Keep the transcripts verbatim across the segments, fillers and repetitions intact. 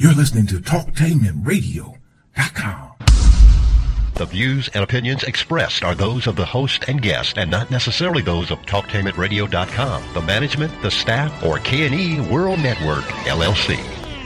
You're listening to talktainment radio dot com. The views and opinions expressed are those of the host and guest and not necessarily those of talktainment radio dot com, the management, the staff, or K and E World Network, L L C.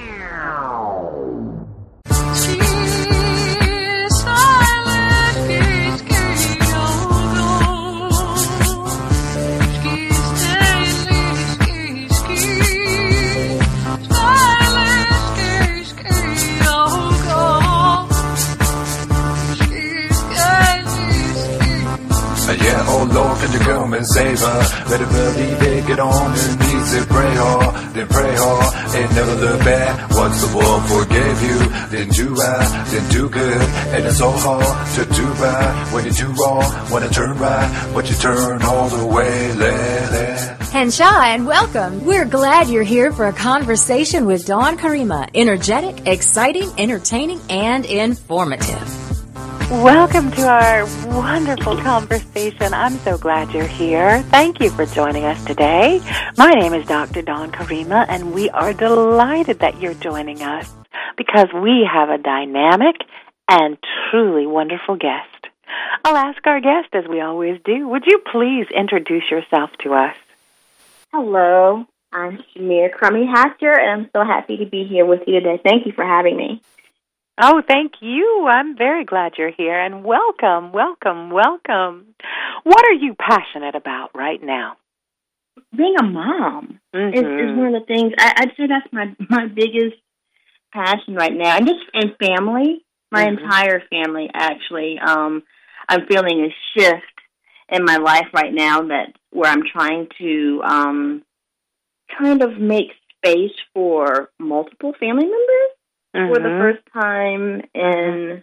Yeah, oh Lord, could you come and save her? Better believe it, get on your knees and pray hard, then pray hard, and never look back. Once the world forgave you, then do right, then do good, and it's so hard to do right. When you do wrong, wanna turn right, but you turn all the way, let it. Henshaw, and welcome. We're glad you're here for a conversation with Dawn Karima. Energetic, exciting, entertaining, and informative. Welcome to our wonderful conversation. I'm so glad you're here. Thank you for joining us today. My name is Doctor Dawn Karima, and we are delighted that you're joining us because we have a dynamic and truly wonderful guest. I'll ask our guest, as we always do, would you please introduce yourself to us? Hello, I'm Shamir Crummy Hatcher, and I'm so happy to be here with you today. Thank you for having me. Oh, thank you. I'm very glad you're here, and welcome, welcome, welcome. What are you passionate about right now? Being a mom mm-hmm. is, is one of the things, I, I'd say that's my, my biggest passion right now. And just in family, my mm-hmm. entire family, actually. Um, I'm feeling a shift in my life right now that where I'm trying to um, kind of make space for multiple family members. Mm-hmm. For the first time, and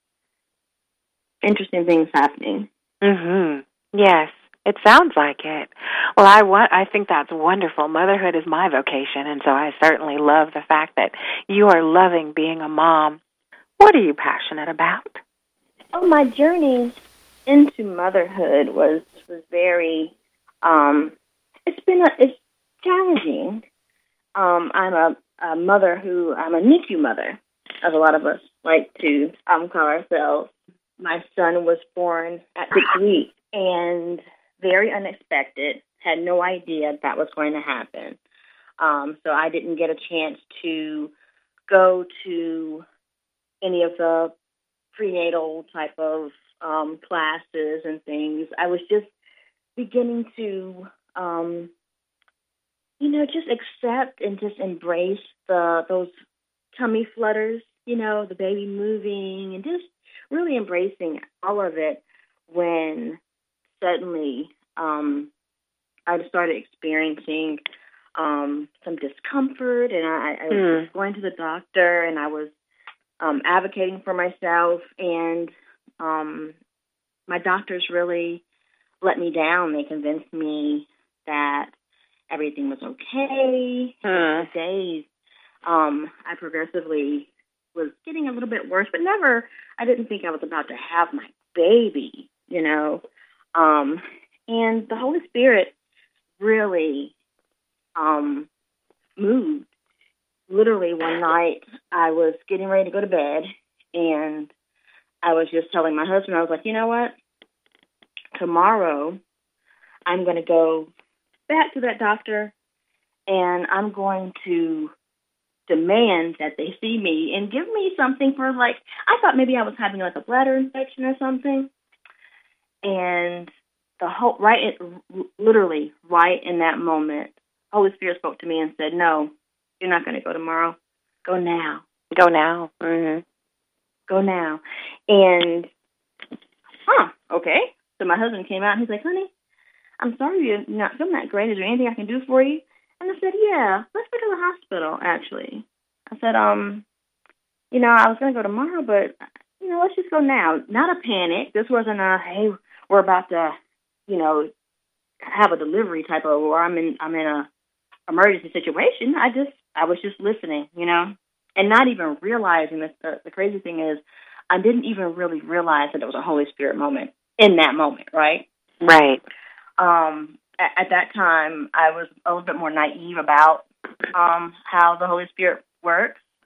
interesting things happening. Mm-hmm. Yes, it sounds like it. Well, I want. I think that's wonderful. Motherhood is my vocation, and so I certainly love the fact that you are loving being a mom. What are you passionate about? Oh, my journey into motherhood was was very. Um, it's been a, it's challenging. Um, I'm a A mother who, I'm a N I C U mother, as a lot of us like to um, call ourselves. My son was born at six weeks, and very unexpected. Had no idea that was going to happen. Um, so I didn't get a chance to go to any of the prenatal type of um, classes and things. I was just beginning to... Um, You know, just accept and just embrace the those tummy flutters, you know, the baby moving, and just really embracing all of it when suddenly um, I started experiencing um, some discomfort, and I, I was mm. going to the doctor, and I was um, advocating for myself, and um, my doctors really let me down. They convinced me that everything was okay. Hmm. For days, um, I progressively was getting a little bit worse, but never, I didn't think I was about to have my baby, you know. Um, and the Holy Spirit really um, moved. Literally one night, I was getting ready to go to bed, and I was just telling my husband, I was like, you know what? Tomorrow, I'm going to go back to that doctor, and I'm going to demand that they see me and give me something for, like, I thought maybe I was having, like, a bladder infection or something. And the whole, right, in, literally, right in that moment, Holy Spirit spoke to me and said, no, you're not going to go tomorrow. Go now. Go now. Mm-hmm. Go now. And, huh, okay. So my husband came out, and he's like, honey, I'm sorry you're not feeling that great. Is there anything I can do for you? And I said, yeah, let's go to the hospital, actually. I said, um, you know, I was going to go tomorrow, but, you know, let's just go now. Not a panic. This wasn't a, hey, we're about to, you know, have a delivery type of, or I'm in, I'm in a emergency situation. I just, I was just listening, you know, and not even realizing that the, the crazy thing is I didn't even really realize that it was a Holy Spirit moment in that moment, right? Right. Um, at, at that time, I was a little bit more naive about um, how the Holy Spirit works.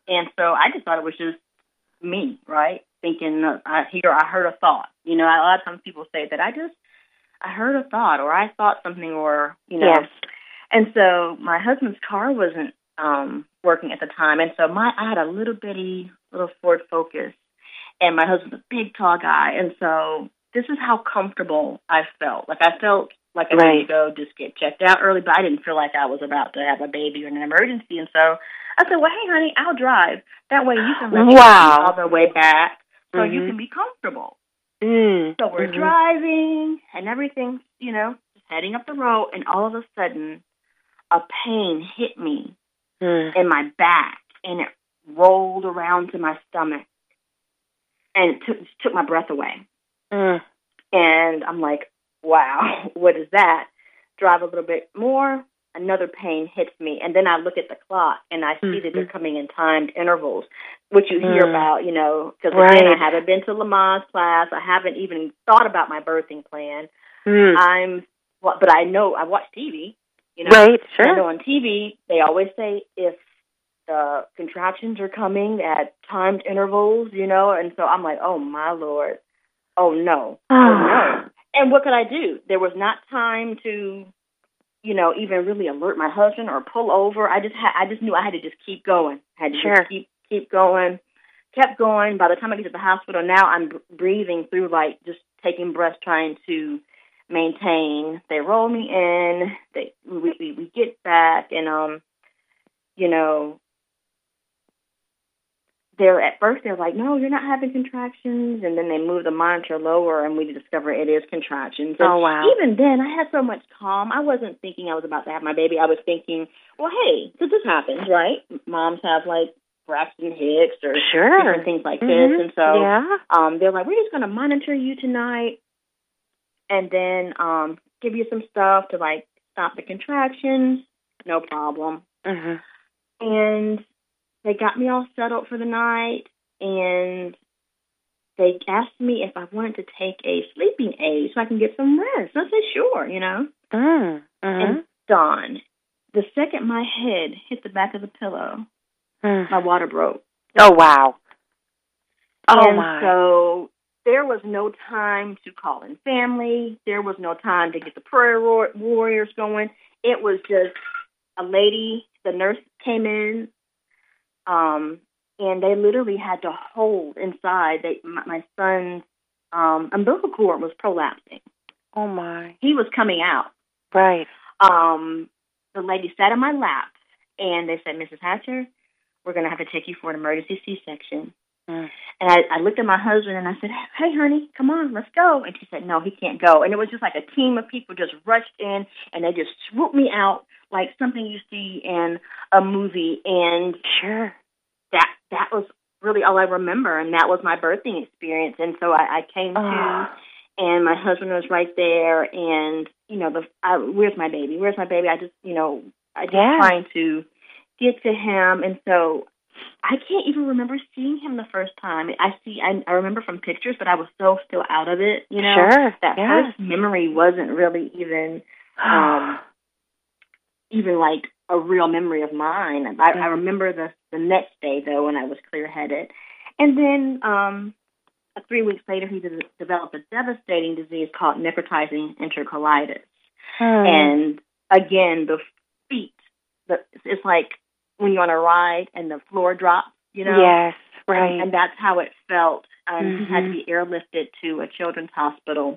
And so I just thought it was just me, right? Thinking, uh, I, here, I heard a thought. You know, a lot of times people say that I just, I heard a thought, or I thought something, or, you know. Yes. And so my husband's car wasn't um, working at the time. And so my I had a little bitty, little Ford Focus. And my husband's a big, tall guy. And so this is how comfortable I felt. Like, I felt like I Right. needed to go just get checked out early, but I didn't feel like I was about to have a baby or an emergency. And so I said, well, hey, honey, I'll drive. That way you can let me Wow. all the way back so Mhm. you can be comfortable. Mm. So we're Mhm. driving, and everything's, you know, just heading up the road, and all of a sudden, a pain hit me Mm. in my back, and it rolled around to my stomach, and it took, took my breath away. Mm. And I'm like, wow, what is that? Drive a little bit more, another pain hits me. And then I look at the clock, and I see Mhm. that they're coming in timed intervals, which you hear Mm. about, you know, because, again, Right. I haven't been to Lamaze class. I haven't even thought about my birthing plan. Mm. I'm, well, but I know, I watch T V, you know. Right, I know sure. on T V, they always say if the contractions are coming at timed intervals, you know, and so I'm like, oh, my Lord. Oh, no. Oh, no. And what could I do? There was not time to, you know, even really alert my husband or pull over. I just had, I just knew I had to just keep going. I had to Sure. just keep, keep going. Kept going. By the time I get to the hospital, now I'm b- breathing through, like, just taking breaths, trying to maintain. They roll me in. They we, we, we get back, and, um, you know, they're at first they're like, no, you're not having contractions, and then they move the monitor lower, and we discover it is contractions. And Oh, wow. even then, I had so much calm. I wasn't thinking I was about to have my baby. I was thinking, well, hey, because this happens, right? Moms have, like, Braxton Hicks or Sure. different things like Mhm. this, and so Yeah. um, they're like, we're just going to monitor you tonight, and then um, give you some stuff to, like, stop the contractions. No problem. Mhm. And they got me all settled for the night, and they asked me if I wanted to take a sleeping aid so I can get some rest. I said, sure, you know. Mm. Mhm. And Dawn, the second my head hit the back of the pillow, Mm. my water broke. Oh, wow. Oh, and my. so there was no time to call in family. There was no time to get the prayer war- warriors going. It was just a lady, the nurse came in, um, and they literally had to hold inside. They, my, my son's um, umbilical cord was prolapsing. Oh, my. He was coming out. Right. Um, the lady sat in my lap, and they said, Missus Hatcher, we're going to have to take you for an emergency C-section. Mm. And I, I looked at my husband, and I said, hey, honey, come on, let's go. And she said, no, he can't go. And it was just like a team of people just rushed in, and they just swooped me out like something you see in a movie. And Sure. that that was really all I remember, and that was my birthing experience. And so I, I came Oh. to, and my husband was right there, and, you know, the I, where's my baby? Where's my baby? I just, you know, I just Yeah. trying to get to him. And so I can't even remember seeing him the first time. I see, I, I remember from pictures, but I was so still out of it, you know. Sure. That Yeah. first memory wasn't really even, um, even like a real memory of mine. I, I remember the the next day though, when I was clear headed, and then um, three weeks later, he de- developed a devastating disease called necrotizing enterocolitis. Hmm. And again, the feet, the, it's like when you're on a ride and the floor drops, you know. Yes. Right. And, and that's how it felt. Um, Mm-hmm. He had to be airlifted to a children's hospital.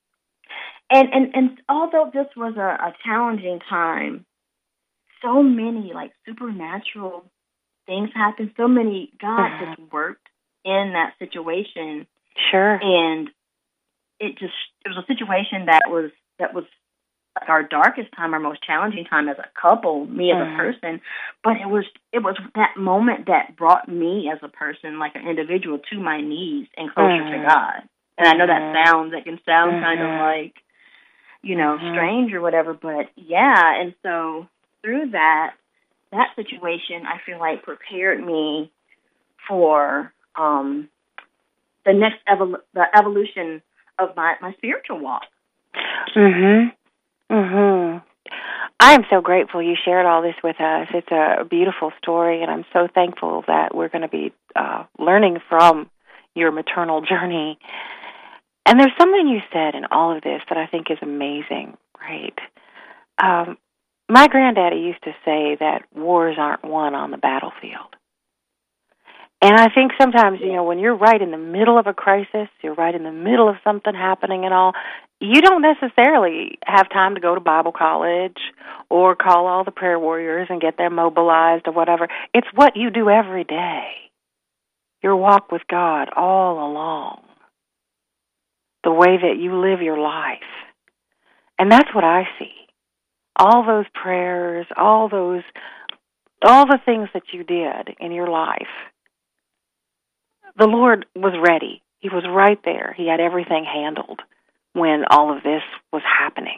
And and and although this was a, a challenging time, so many like supernatural things happened. So many God Mhm. just worked in that situation, Sure. and it just it was a situation that was that was like our darkest time, our most challenging time as a couple, me as Mhm. a person. But it was it was that moment that brought me as a person, like an individual, to my knees and closer Mhm. to God. And I know that Mhm. sounds that can sound Mhm. kind of like, you know, Mhm. strange or whatever, but yeah. And so through that that situation, I feel like prepared me for um, the next evol- the evolution of my, my spiritual walk. Mhm. Mhm. I am so grateful you shared all this with us. It's a beautiful story, and I'm so thankful that we're going to be uh, learning from your maternal journey. And there's something you said in all of this that I think is amazing, right? Um, my granddaddy used to say that wars aren't won on the battlefield. And I think sometimes, you know, when you're right in the middle of a crisis, you're right in the middle of something happening and all, you don't necessarily have time to go to Bible college or call all the prayer warriors and get them mobilized or whatever. It's what you do every day, your walk with God all along, the way that you live your life. And that's what I see. All those prayers, all those, all the things that you did in your life, the Lord was ready. He was right there. He had everything handled when all of this was happening.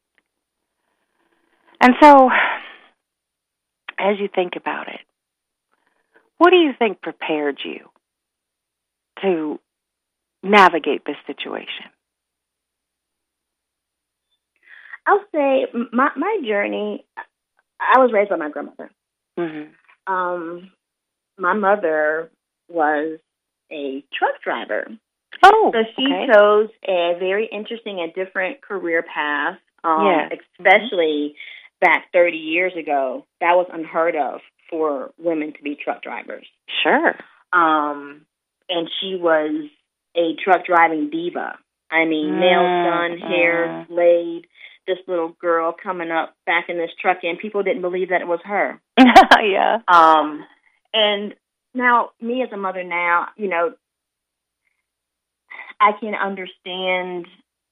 And so, as you think about it, what do you think prepared you to navigate this situation? I'll say my my journey, I was raised by my grandmother. Mm-hmm. Um, my mother was a truck driver. Oh, so she okay. chose a very interesting and different career path, um, yes. especially mm-hmm. back thirty years ago. That was unheard of for women to be truck drivers. Sure. Um, and she was a truck driving diva. I mean, mm-hmm. nails done, hair laid, this little girl coming up back in this truck, and people didn't believe that it was her. Yeah. Um, and now, me as a mother now, you know, I can understand.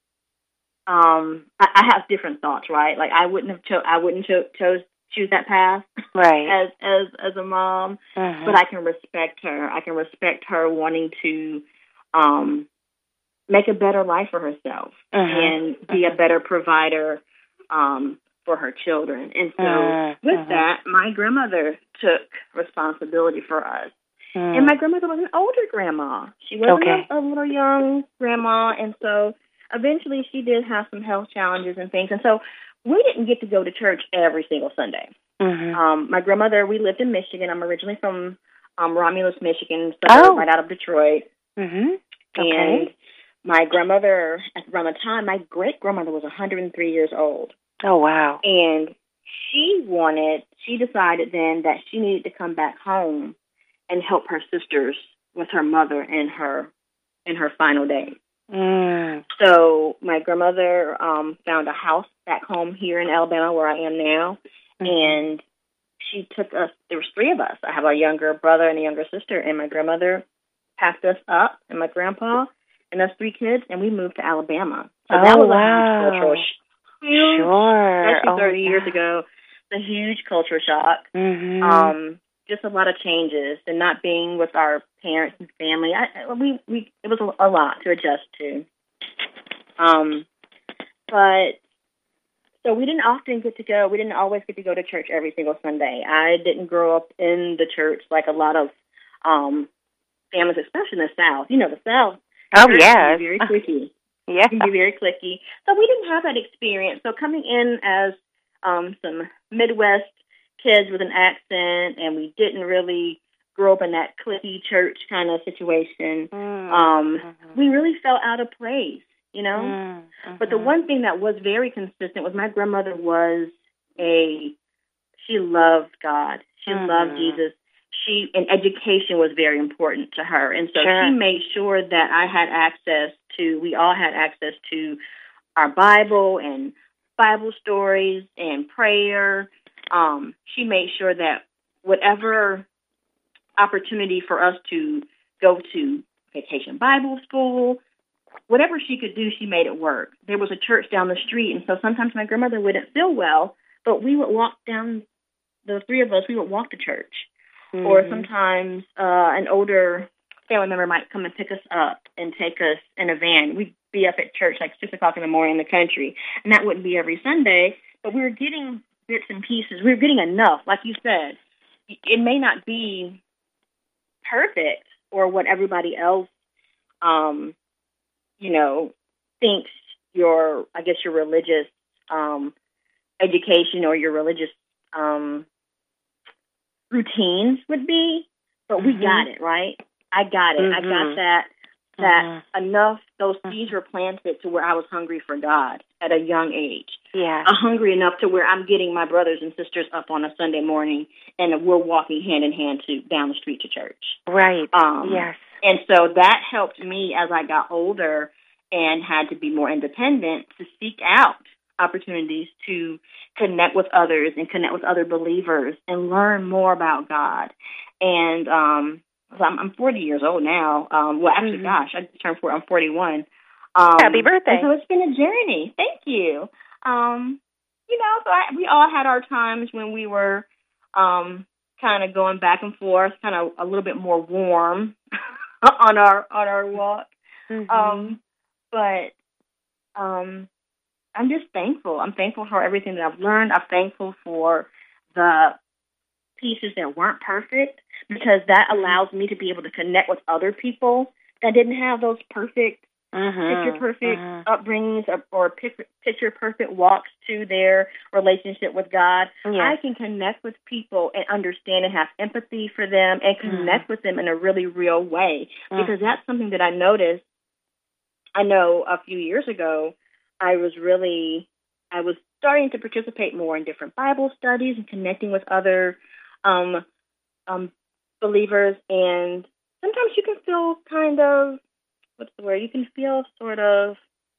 Um, I, I have different thoughts, right? Like I wouldn't have cho- I wouldn't cho- chose choose that path, right? As as as a mom, mm-hmm. but I can respect her. I can respect her wanting to um, make a better life for herself mm-hmm. and be mm-hmm. a better provider um, for her children. And so, mm-hmm. with that, my grandmother took responsibility for us. Mm. And my grandmother was an older grandma. She wasn't okay. a, a little young grandma. And so eventually she did have some health challenges and things. And so we didn't get to go to church every single Sunday. Mm-hmm. Um, my grandmother, we lived in Michigan. I'm originally from um, Romulus, Michigan, so oh. right out of Detroit. Mm-hmm. Okay. And my grandmother, around the time, my great-grandmother was one hundred three years old. Oh, wow. And she wanted, she decided then that she needed to come back home and help her sisters with her mother in her in her final days. Mm. So my grandmother um, found a house back home here in Alabama where I am now, mm-hmm. and she took us, there was three of us. I have a younger brother and a younger sister, and my grandmother packed us up, and my grandpa, and us three kids, and we moved to Alabama. So oh, that was wow. a huge cultural shock. Sure. Especially oh, thirty yeah. years ago. It's a huge culture shock. Mm-hmm. Um, just a lot of changes, and not being with our parents and family. I, we, we, it was a, a lot to adjust to. Um, but so we didn't often get to go. We didn't always get to go to church every single Sunday. I didn't grow up in the church like a lot of um, families, especially in the South. You know, the South. Oh, yeah. Very cliquey. Yeah. It can be very cliquey. So we didn't have that experience. So coming in as um, some Midwest kids with an accent, and we didn't really grow up in that cliquey church kind of situation, mm-hmm. um, we really felt out of place, you know? Mm-hmm. But the one thing that was very consistent was my grandmother was a, she loved God. She mm-hmm. loved Jesus. She, and education was very important to her. And so sure. she made sure that I had access to, we all had access to our Bible and Bible stories and prayer. Um, she made sure that whatever opportunity for us to go to Vacation Bible School, whatever she could do, she made it work. There was a church down the street, and so sometimes my grandmother wouldn't feel well, but we would walk down, the three of us, we would walk to church. Mm-hmm. Or sometimes uh, an older family member might come and pick us up and take us in a van. We'd be up at church like six o'clock in the morning in the country, and that wouldn't be every Sunday, but we were getting bits and pieces. We were getting enough, like you said. It may not be perfect or what everybody else, um, you know, thinks your, I guess, your religious um, education or your religious um, routines would be, but we Mhm. got it, right? I got it. I Mhm. got that, that Mhm. enough, those seeds were planted to where I was hungry for God at a young age. Yes. I'm hungry enough to where I'm getting my brothers and sisters up on a Sunday morning, and we're walking hand in hand to down the street to church. Right. Um, Yes. And so that helped me as I got older and had to be more independent to seek out opportunities to connect with others and connect with other believers and learn more about God. And um, so I'm, I'm forty years old now. Um, well, actually, Mhm. gosh, I just turned forty. I'm forty-one. Um, Happy birthday. And so it's been a journey. Thank you. Um, you know, so I, we all had our times when we were um, kind of going back and forth, kind of a little bit more warm on our on our walk. Mhm. Um, but um, I'm just thankful. I'm thankful for everything that I've learned. I'm thankful for the pieces that weren't perfect, because that allows me to be able to connect with other people that didn't have those perfect, Mhm. picture perfect Mhm. upbringings or, or picture, picture perfect walks to their relationship with God. Yes. I can connect with people and understand and have empathy for them and connect with them in a really real way, because that's something that I noticed. I know a few years ago, I was really, I was starting to participate more in different Bible studies and connecting with other um, um, believers. And sometimes you can feel kind of, what's the word? You can feel sort of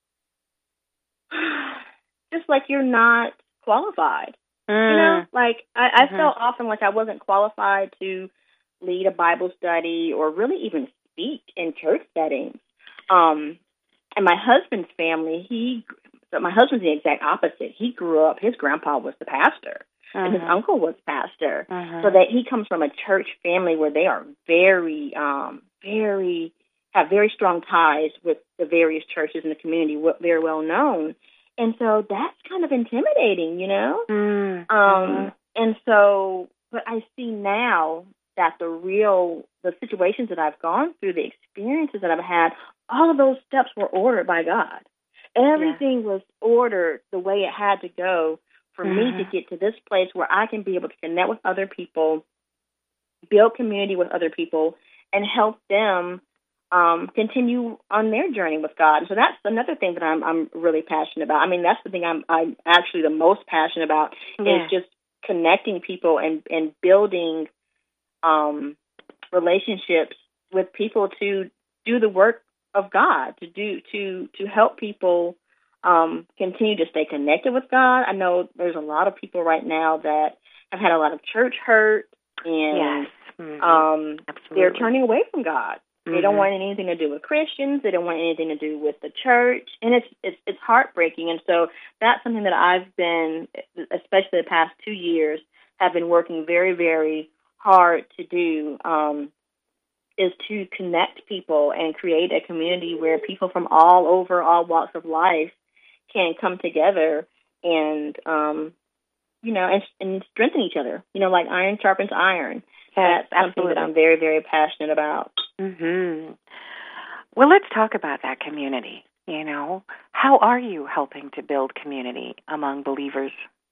just like you're not qualified. Mm. You know, like I, I Mhm. felt often like I wasn't qualified to lead a Bible study or really even speak in church settings. Um, and my husband's family, he, so my husband's the exact opposite. He grew up, his grandpa was the pastor, and his Mhm. uncle was pastor. Mhm. So that he comes from a church family where they are very, um, very, have very strong ties with the various churches in the community, very well known. And so that's kind of intimidating, you know? Mm. Um, Mhm. and so, but I see now that the real, the situations that I've gone through, the experiences that I've had, all of those steps were ordered by God. Everything was ordered the way it had to go for me to Mhm. get to this place where I can be able to connect with other people, build community with other people, and help them um, continue on their journey with God. And so that's another thing that I'm I'm really passionate about. I mean, that's the thing I'm I'm actually the most passionate about Yeah. is just connecting people and and building um, relationships with people to do the work of God, to do to to help people um, continue to stay connected with God. I know there's a lot of people right now that have had a lot of church hurt, and Yes. Mhm. um, Absolutely. they're turning away from God. They don't Mhm. want anything to do with Christians. They don't want anything to do with the church, and it's it's it's heartbreaking. And so that's something that I've been, especially the past two years, have been working very, very hard to do. Um, is to connect people and create a community where people from all over, all walks of life, can come together and um, you know, and, and strengthen each other. You know, like iron sharpens iron. Yes, That's something absolutely. that I'm very, very passionate about. Mhm. Well, let's talk about that community. You know, how are you helping to build community among believers?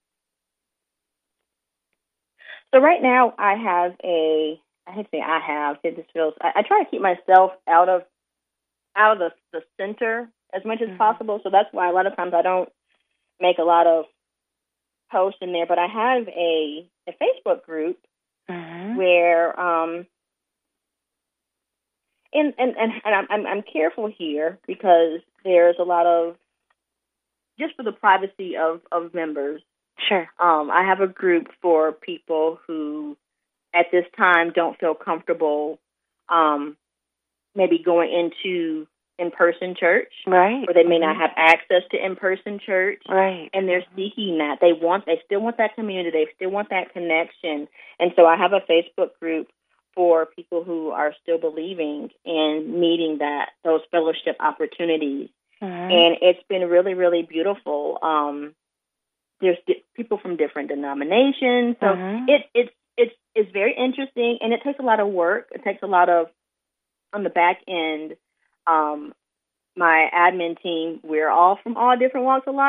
So right now, I have a. I hate to say I have. It just feels. I, I try to keep myself out of out of the, the center as much as Mhm. possible. So that's why a lot of times I don't make a lot of posts in there. But I have a a Facebook group Mhm. where um. And, and, and, and I'm, I'm I'm careful here because there's a lot of, just for the privacy of, of members, Sure. um, I have a group for people who at this time don't feel comfortable um, maybe going into in-person church, Right. or they may not Mhm. have access to in-person church, Right. and they're seeking that. They want, they still want that community. They still want that connection. And so I have a Facebook group for people who are still believing and needing that, those fellowship opportunities. Mhm. And it's been really, really beautiful. Um, there's di- people from different denominations, so Mhm. it, it's it's it's very interesting, and it takes a lot of work. It takes a lot of, on the back end, um, my admin team, we're all from all different walks of life,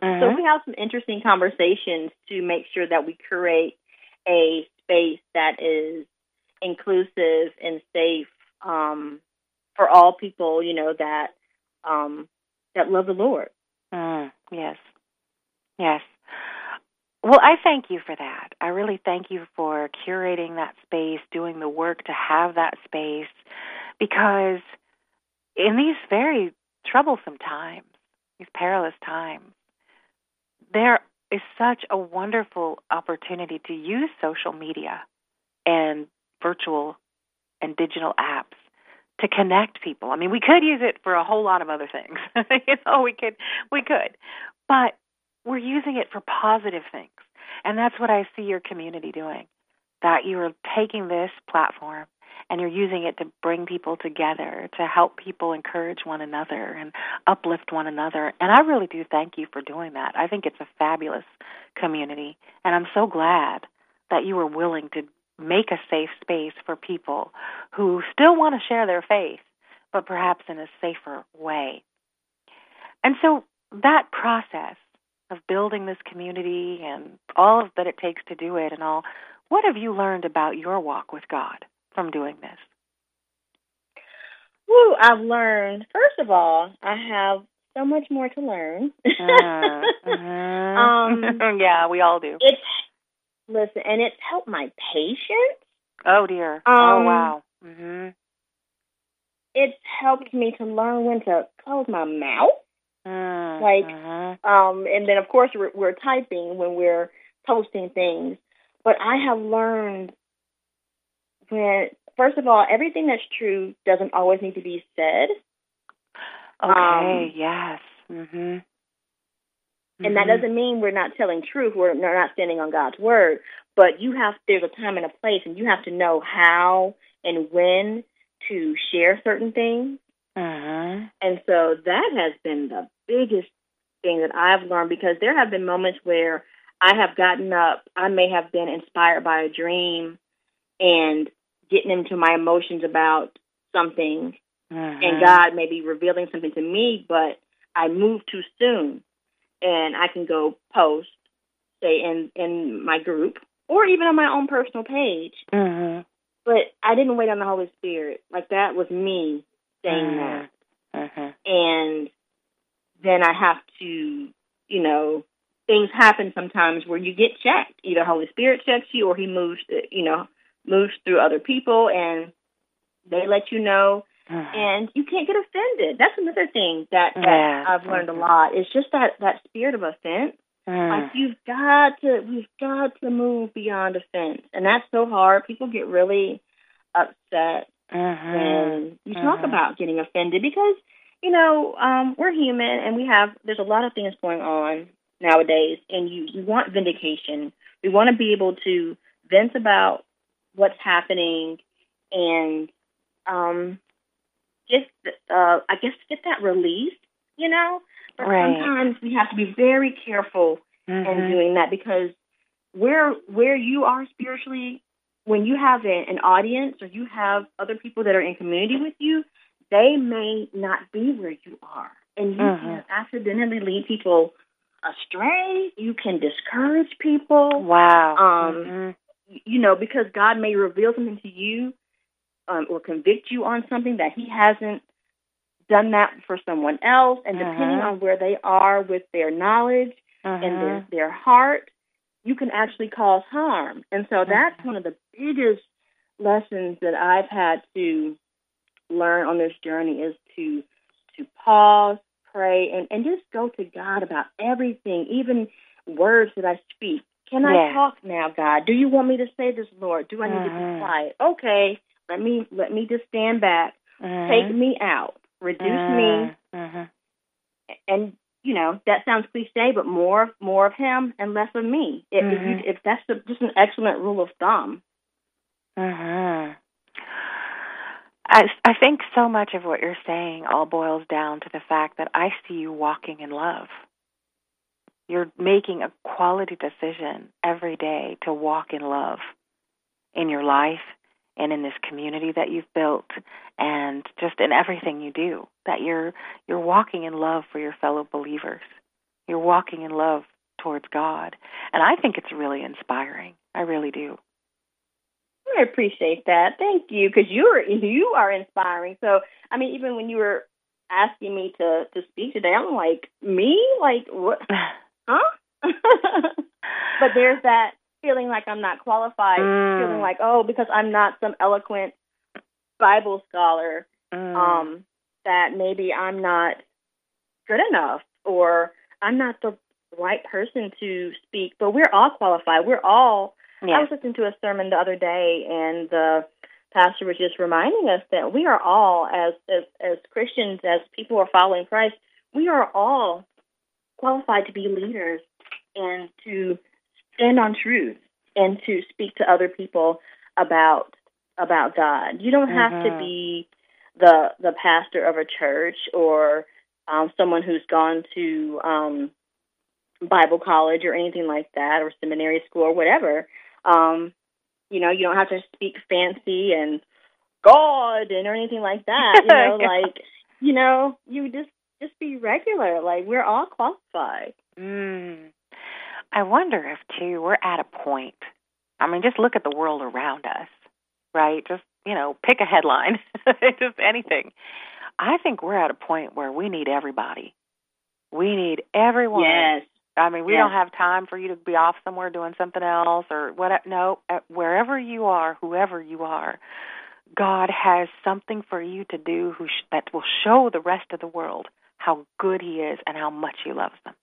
So we have some interesting conversations to make sure that we curate a space that is inclusive and safe um, for all people, you know, that um, that love the Lord. Mm, yes. Yes. Well, I thank you for that. I really thank you for curating that space, doing the work to have that space, because in these very troublesome times, these perilous times, there is such a wonderful opportunity to use social media and virtual and digital apps to connect people. I mean, we could use it for a whole lot of other things. you know, we could, we could, but we're using it for positive things. And that's what I see your community doing, that you are taking this platform and you're using it to bring people together, to help people encourage one another and uplift one another. And I really do thank you for doing that. I think it's a fabulous community. And I'm so glad that you were willing to make a safe space for people who still want to share their faith, but perhaps in a safer way. And so that process of building this community and all that it takes to do it and all, what have you learned about your walk with God from doing this? Woo, I've learned, first of all, I have so much more to learn. uh, uh-huh. um, yeah, we all do. It's, listen, and it's helped my patience. Oh, dear. Um, oh, wow. Mm-hmm. It's helped me to learn when to close my mouth. Uh, like, uh-huh. um, and then, of course, we're, we're typing when we're posting things. But I have learned when, first of all, everything that's true doesn't always need to be said. Okay, um, yes. Mm-hmm. Mm-hmm. And that doesn't mean we're not telling truth. We're not standing on God's word. But you have, there's a time and a place, and you have to know how and when to share certain things. Uh-huh. And so that has been the biggest thing that I've learned, because there have been moments where I have gotten up, I may have been inspired by a dream and getting into my emotions about something, uh-huh. and God may be revealing something to me, but I move too soon. And I can go post, say, in, in my group, or even on my own personal page. Uh-huh. But I didn't wait on the Holy Spirit. Like, that was me saying uh-huh. that. Uh-huh. And then I have to, you know, things happen sometimes where you get checked. Either Holy Spirit checks you, or he moves, you know, moves through other people, and they let you know. Uh-huh. And you can't get offended. That's another thing that, that yeah. I've learned uh-huh. a lot. It's just that, that spirit of offense. Uh-huh. Like, you've got to, we've got to move beyond offense. And that's so hard. People get really upset uh-huh. when you uh-huh. talk about getting offended, because, you know, um, we're human, and we have, there's a lot of things going on nowadays, and you, you want vindication. We want to be able to vent about what's happening and um, just, uh, I guess, get that release, you know? But right. sometimes we have to be very careful mm-hmm. in doing that, because where where you are spiritually, when you have a, an audience, or you have other people that are in community with you, they may not be where you are. And you mm-hmm. can accidentally lead people astray. You can discourage people. Wow. Um, mm-hmm. You know, because God may reveal something to you um, or convict you on something that he hasn't done that for someone else. And uh-huh. depending on where they are with their knowledge uh-huh. and their, their heart, you can actually cause harm. And so that's uh-huh. one of the biggest lessons that I've had to learn on this journey, is to to pause, pray, and, and just go to God about everything, even words that I speak. Can I yeah. talk now, God? Do you want me to say this, Lord? Do I need uh-huh. to be quiet? Okay, let me let me just stand back. Uh-huh. Take me out. Reduce uh-huh. me. Uh-huh. And, you know, that sounds cliche, but more more of him and less of me. If, uh-huh. if, you, if that's a, just an excellent rule of thumb. Uh-huh. I, I think so much of what you're saying all boils down to the fact that I see you walking in love. You're making a quality decision every day to walk in love in your life and in this community that you've built, and just in everything you do, that you're you're walking in love for your fellow believers. You're walking in love towards God. And I think it's really inspiring. I really do. I appreciate that. Thank you, because you are you are inspiring. So, I mean, even when you were asking me to, to speak today, I'm like, me? Like, what? Huh? But there's that feeling like I'm not qualified, mm. feeling like, oh, because I'm not some eloquent Bible scholar, mm. um, that maybe I'm not good enough, or I'm not the right person to speak. But we're all qualified. We're all. Yeah. I was listening to a sermon the other day, and the pastor was just reminding us that we are all, as as, as Christians, as people who are following Christ, we are all qualified to be leaders and to stand on truth and to speak to other people about about God. You don't have mm-hmm. to be the the pastor of a church or um, someone who's gone to um, Bible college or anything like that, or seminary school or whatever. Um, you know, you don't have to speak fancy and God and or anything like that. You know, yeah. like you know, you just just be regular. Like, we're all qualified. Mm. I wonder if too we're at a point. I mean, just look at the world around us, right? Just you know, pick a headline, just anything. I think we're at a point where we need everybody. We need everyone. Yes. I mean, we yes. don't have time for you to be off somewhere doing something else or what. No, wherever you are, whoever you are, God has something for you to do who sh- that will show the rest of the world how good He is and how much He loves them.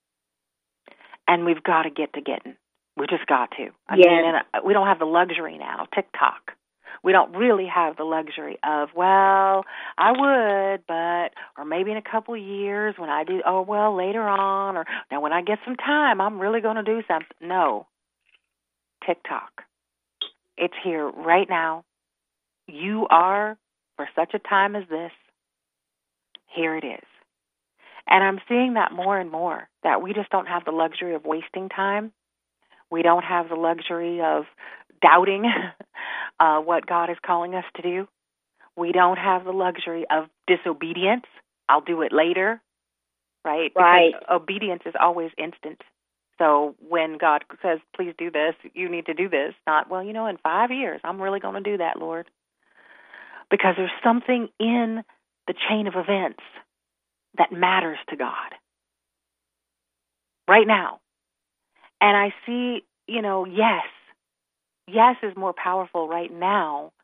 And we've got to get to getting. We just got to. I yes. mean, and we don't have the luxury now, TikTok. We don't really have the luxury of, well, I would, but, or maybe in a couple of years when I do, oh, well, later on, or now when I get some time, I'm really going to do something. No. TikTok. It's here right now. You are, for such a time as this, here it is. And I'm seeing that more and more, that we just don't have the luxury of wasting time. We don't have the luxury of doubting uh, what God is calling us to do. We don't have the luxury of disobedience. I'll do it later, right? Right. Because obedience is always instant. So when God says, please do this, you need to do this. Not, well, you know, in five years, I'm really going to do that, Lord. Because there's something in the chain of events that matters to God right now. And I see, you know, yes, yes is more powerful right now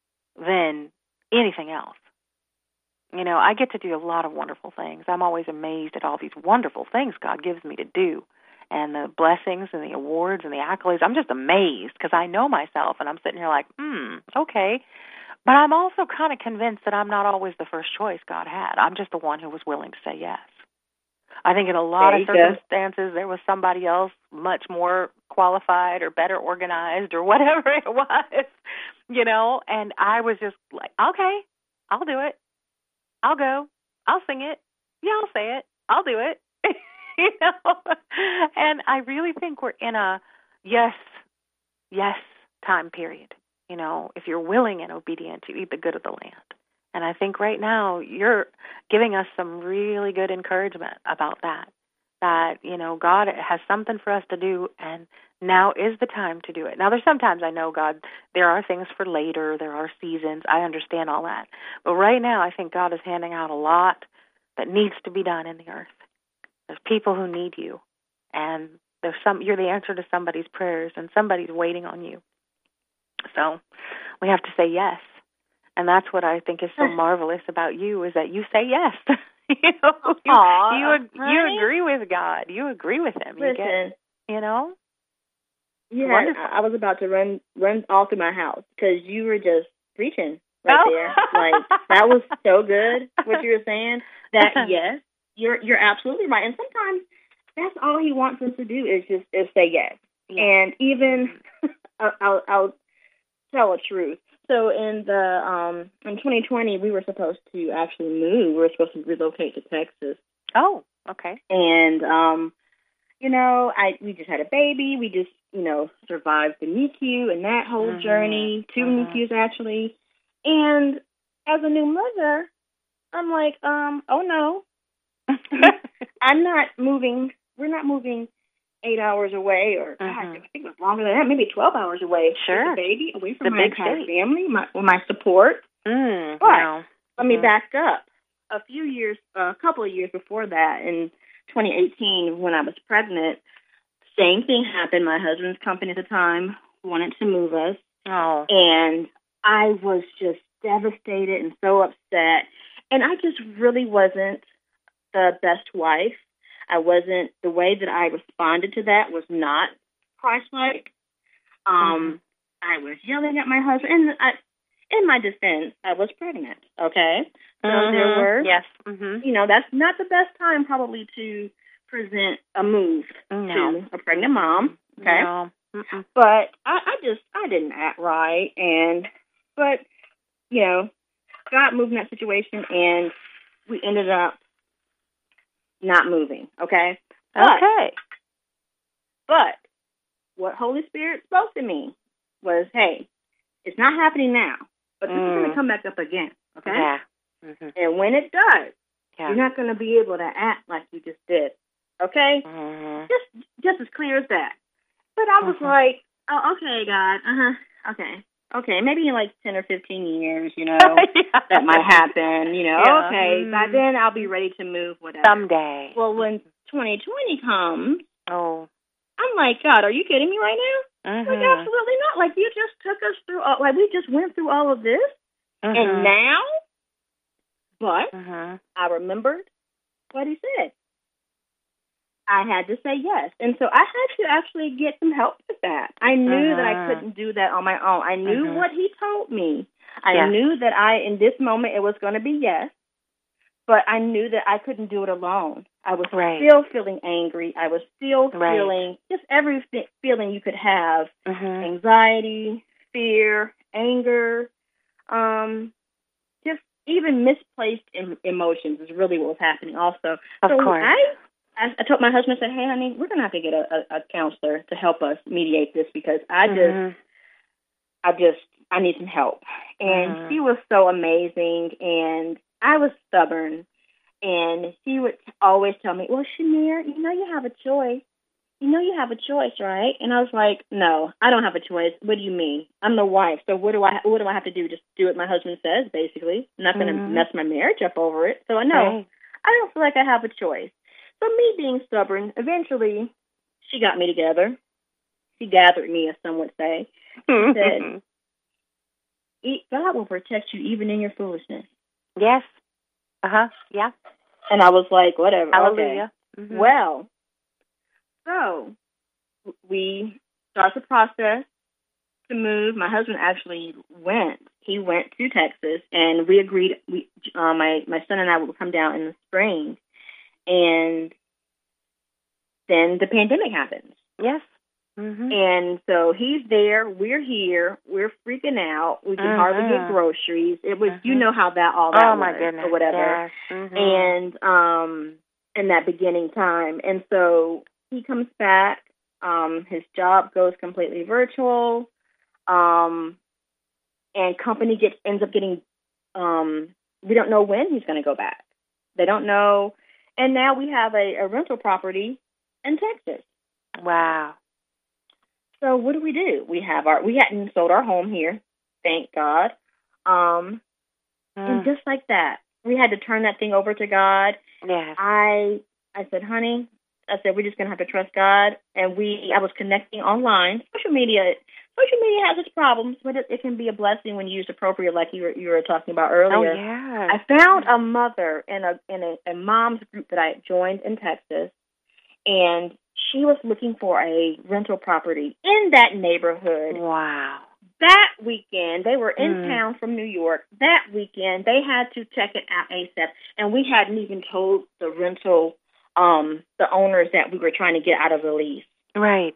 than anything else. You know, I get to do a lot of wonderful things. I'm always amazed at all these wonderful things God gives me to do, and the blessings and the awards and the accolades. I'm just amazed because I know myself, and I'm sitting here like, hmm, okay. But I'm also kind of convinced that I'm not always the first choice God had. I'm just the one who was willing to say yes. I think in a lot of circumstances, there was somebody else much more qualified or better organized or whatever it was, you know, and I was just like, okay, I'll do it. I'll go. I'll sing it. Yeah, I'll say it. I'll do it. You know, and I really think we're in a yes, yes time period. You know, if you're willing and obedient, you eat the good of the land. And I think right now you're giving us some really good encouragement about that, that, you know, God has something for us to do, and now is the time to do it. Now, there's sometimes I know, God, there are things for later, there are seasons. I understand all that. But right now I think God is handing out a lot that needs to be done in the earth. There's people who need you, and there's some you're the answer to somebody's prayers, and somebody's waiting on you. So we have to say yes. And that's what I think is so marvelous about you, is that you say yes. you know, you, Aww, you, you agree with God. You agree with Him. You Listen, get, you know? Yeah, Wonderful. I was about to run run all through my house because you were just preaching right oh. there. Like, that was so good, what you were saying. That, yes, you're you're absolutely right. And sometimes that's all He wants us to do is just is say yes. Yeah. And even, I'll, I'll, I'll tell a truth. So in the um, in twenty twenty, we were supposed to actually move. We were supposed to relocate to Texas. Oh, okay. And um, you know, I we just had a baby. We just you know survived the N I C U and that whole mm-hmm. journey, two mm-hmm. N I C Us actually. And as a new mother, I'm like, um, oh no, I'm not moving. We're not moving eight hours away, or Mhm. gosh, I think it was longer than that, maybe twelve hours away. Sure. With the baby, away from The my big entire state. family, my with my support. Mm, But no. let me Mhm. back up. A few years, uh, a couple of years before that, in twenty eighteen, when I was pregnant, same thing happened. My husband's company at the time wanted to move us, Oh. and I was just devastated and so upset. And I just really wasn't the best wife. I wasn't, the way that I responded to that was not Christ-like. Um, I was yelling at my husband, and I, in my defense, I was pregnant, okay? So Mhm. there were, Yes. Mm-hmm. you know, that's not the best time probably to present a move No. to a pregnant mom, okay? No. Mm-mm. But I, I just, I didn't act right, and, but, you know, God moved in that situation, and we ended up not moving, okay? But, Okay. but what Holy Spirit spoke to me was, hey, it's not happening now, but this is going Mm. to come back up again, okay? Yeah. Mm-hmm. And when it does, Yeah. you're not going to be able to act like you just did, okay? Mhm. Just, just as clear as that. But I was Mhm. like, oh, okay, God, uh-huh, okay. Okay, maybe in like ten or fifteen years, you know, Yeah. that might happen, you know, Yeah. okay, by Mm. then I'll be ready to move, whatever. Someday. Well, when twenty twenty comes, Oh. I'm like, God, are you kidding me right now? Mhm. Like, absolutely not. Like, you just took us through, all, like, we just went through all of this, Mhm. and now, but Mhm. I remembered what he said. I had to say yes. And so I had to actually get some help with that. I knew that I Mhm. couldn't do that on my own. I knew Mhm. what he told me. I Yeah. knew that I, in this moment, it was going to be yes, but I knew that I couldn't do it alone. I was Right. still feeling angry. I was still Right. feeling just every fe- feeling you could have, Mhm. anxiety, fear, anger, um, just even misplaced em- emotions is really what was happening also. Of so course. I, I, I told my husband, I said, hey, honey, we're going to have to get a, a, a counselor to help us mediate this because I just, Mhm. I just, I need some help. And Mhm. she was so amazing, and I was stubborn, and she would always tell me, well, Shamir, you know you have a choice. You know you have a choice, right? And I was like, no, I don't have a choice. What do you mean? I'm the wife, so what do I what do I have to do? Just do what my husband says, basically. I'm not going to Mhm. mess my marriage up over it. So I know Right. I don't feel like I have a choice. So me being stubborn, eventually she got me together. She gathered me, as some would say. She said, "E- God will protect you even in your foolishness. Yes. Uh huh. Yeah. And I was like, whatever. Hallelujah. Okay. Mhm. Well, so we start the process to move. My husband actually went. He went to Texas, and we agreed. We, uh, my my son and I would come down in the spring, and then the pandemic happens. Yes. Mhm. And so he's there. We're here. We're freaking out. We can hardly get Mhm. groceries. It was, you Mhm. know how that all that Oh was, my goodness. or whatever. Yes. Mhm. And um, in that beginning time, and so he comes back. Um, his job goes completely virtual, um, and company gets ends up getting. Um, we don't know when he's going to go back. They don't know, and now we have a, a rental property in Texas. Wow. So what do we do? We have our we hadn't sold our home here, thank God. Um, and Mm. just like that, we had to turn that thing over to God. Yes. I I said, honey, I said we're just gonna have to trust God. And we I was connecting online. Social media social media has its problems, but it, it can be a blessing when used appropriately, like you were you were talking about Oh earlier. yeah. I found a mother in a in a, a mom's group that I joined in Texas, and she was looking for a rental property in that neighborhood. Wow. That weekend, they were in Mm. town from New York. That weekend, they had to check it out ASAP, and we hadn't even told the rental, um, the owners that we were trying to get out of the lease. Right.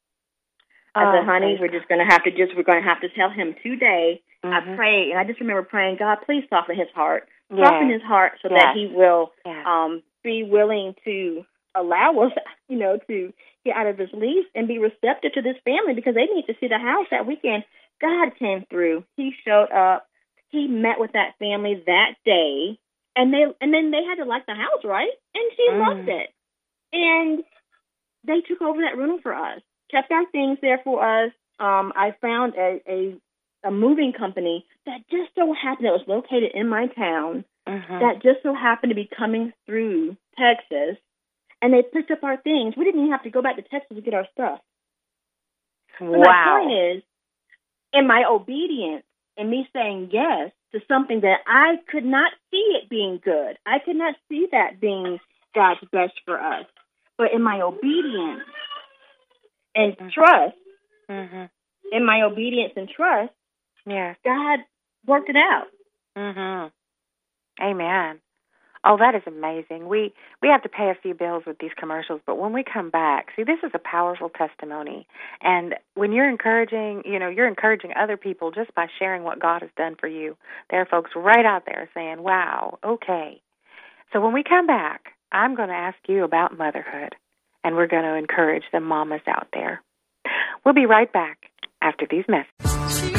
I Oh, said, honey, praise we're just going to have to just, we're going to have to tell him today. Mhm. I prayed, and I just remember praying, God, please soften his heart. Yes. Soften his heart so Yes. that he will Yes. um, be willing to allow us, you know, to get out of this lease and be receptive to this family because they need to see the house that weekend. God came through. He showed up. He met with that family that day, and they and then they had to like the house, right? And she Mm. loved it. And they took over that room for us, kept our things there for us. Um, I found a, a a moving company that just so happened that was located in my town, Mhm. that just so happened to be coming through Texas, and they picked up our things. We didn't even have to go back to Texas to get our stuff. But my Wow. point is, in my obedience and me saying yes to something that I could not see it being good, I could not see that being God's best for us. But in my obedience and trust, Mhm. in my obedience and trust, Yeah. God worked it out. Mhm. Amen. Oh, that is amazing. We we have to pay a few bills with these commercials, but when we come back, see, this is a powerful testimony. And when you're encouraging, you know, you're encouraging other people just by sharing what God has done for you. There are folks right out there saying, wow, okay. So when we come back, I'm going to ask you about motherhood, and we're going to encourage the mamas out there. We'll be right back after these messages.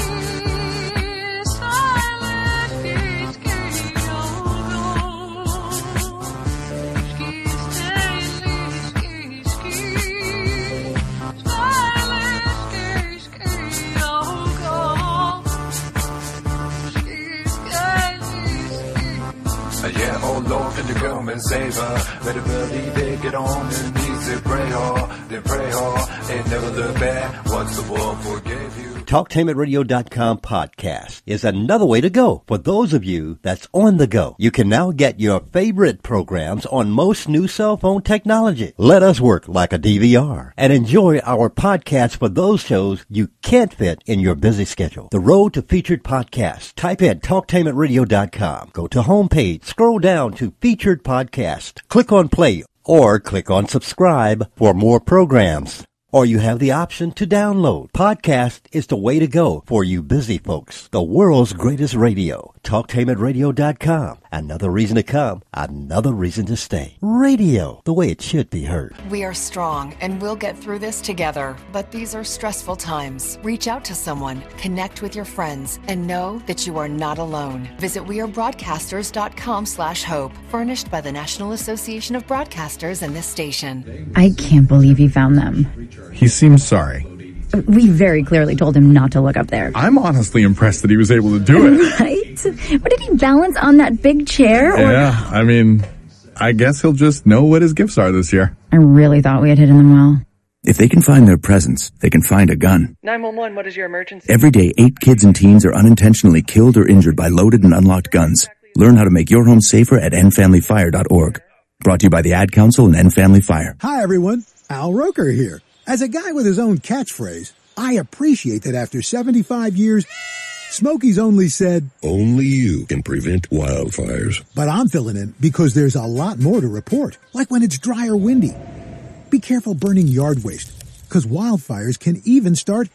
Yeah, oh Lord, can you come and save her? Better believe it, get on your knees and pray hard, then pray hard, and never look back. Once the world forgave you. Talktainment Radio dot com podcast is another way to go. For those of you that's on the go, you can now get your favorite programs on most new cell phone technology. Let us work like a D V R and enjoy our podcast for those shows you can't fit in your busy schedule. The road to featured podcasts. Type in Talktainment Radio dot com. Go to homepage, scroll down to featured podcast. Click on play or click on subscribe for more programs. Or you have the option to download. Podcast is the way to go for you busy folks. The world's greatest radio. Talktainment Radio dot com. Another reason to come. Another reason to stay. Radio, the way it should be heard. We are strong and we'll get through this together. But these are stressful times. Reach out to someone, connect with your friends, and know that you are not alone. Visit wearebroadcasters dot com slash hope. Furnished by the National Association of Broadcasters and this station. I can't believe he found them. He seems sorry. We very clearly told him not to look up there. I'm honestly impressed that he was able to do it. Right? But did he balance on that big chair? Or... Yeah, I mean, I guess he'll just know what his gifts are this year. I really thought we had hidden them well. If they can find their presents, they can find a gun. nine one one, what is your emergency? Every day, eight kids and teens are unintentionally killed or injured by loaded and unlocked guns. Learn how to make your home safer at end family fire dot org. Brought to you by the Ad Council and End Family Fire. Hi, everyone. Al Roker here. As a guy with his own catchphrase, I appreciate that after seventy-five years, Smokey's only said, "Only you can prevent wildfires." But I'm filling in because there's a lot more to report, like when it's dry or windy. Be careful burning yard waste, because wildfires can even start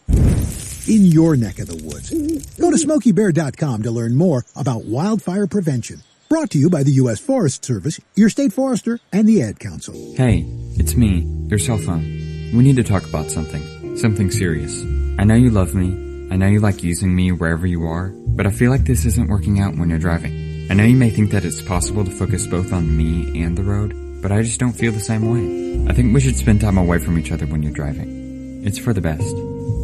in your neck of the woods. Go to Smokey Bear dot com to learn more about wildfire prevention. Brought to you by the U S Forest Service, your state forester, and the Ad Council. Hey, it's me, your cell phone. We need to talk about something. Something serious. I know you love me. I know you like using me wherever you are, but I feel like this isn't working out when you're driving. I know you may think that it's possible to focus both on me and the road, but I just don't feel the same way. I think we should spend time away from each other when you're driving. It's for the best.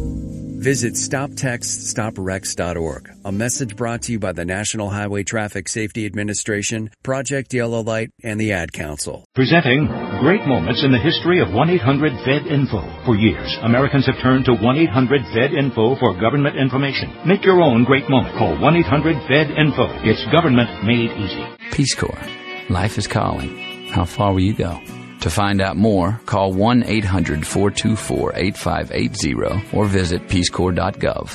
Visit stop text stop wrecks dot org. A message brought to you by the National Highway Traffic Safety Administration, Project Yellow Light, and the Ad Council. Presenting great moments in the history of one eight hundred F E D Info. For years, Americans have turned to one eight hundred F E D Info for government information. Make your own great moment. Call one eight hundred F E D Info. It's government made easy. Peace Corps. Life is calling. How far will you go? To find out more, call one eight hundred four two four eight five eight zero or visit peace corps dot gov.